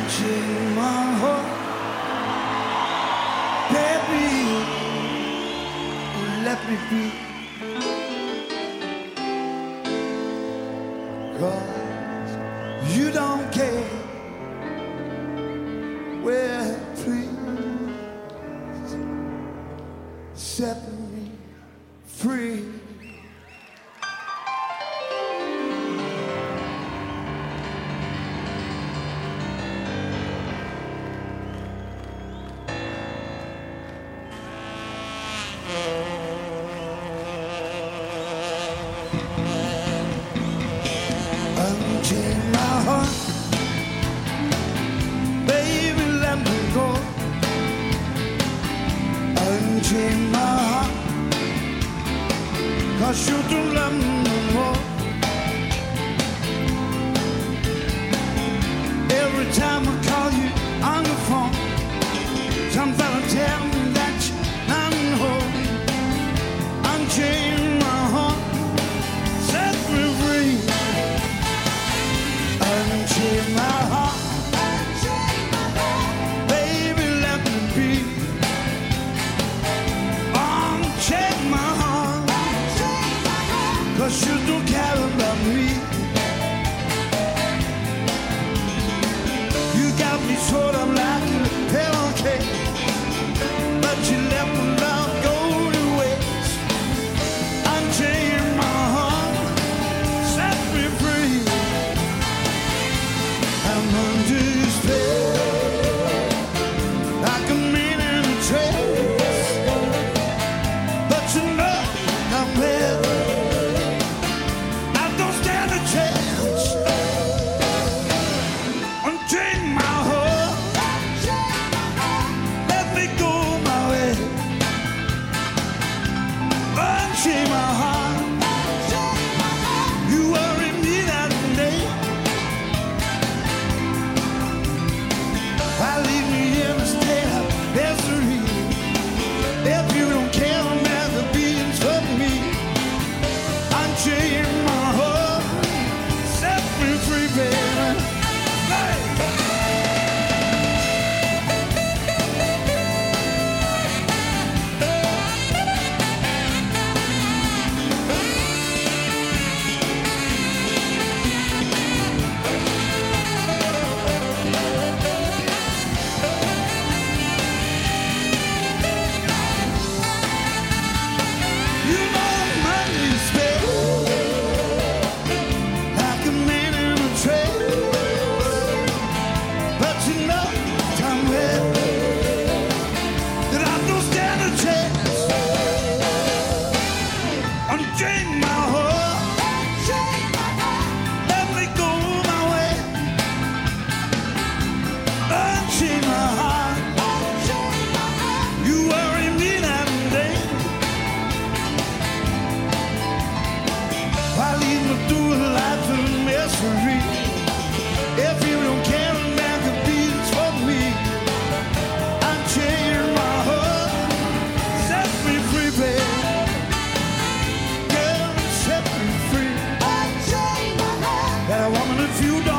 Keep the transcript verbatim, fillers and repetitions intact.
unchain my heart, baby, let me be. 'Cause you don't care. Well, please set me free. Unchain my heart, baby, let me go. Unchain my heart, 'cause you don't love me no more. Every time I call you on the phone, some fella tell me that you're not home. Unchain my heart, set me free. Unchain my heart, baby, let me be. Unchain my heart, 'cause you don't care about me. You got me sort of like a pillow cake, but you let my love go to waste. Unchain my heart, set me free. I'm under your spell, like a man in a trance. But you know I'm here, I don't stand a chance. Unchain my heart, let me go my way. Unchain my heart, you worry me that day. I leave me in a state of misery. If you don't care, man, the beings for me. Unchain my heart, set me free, baby. Hey! You know money spent like a man in a trance. But you know I'm ready, that I don't stand a chance. Unchain my heart, let me go my way. Unchain my heart, you worry me night and day. I lead me through a life of misery. If you don't care, man, the beats for me. Unchain my heart, set me free, baby. Girl, set me free. That woman, if you don't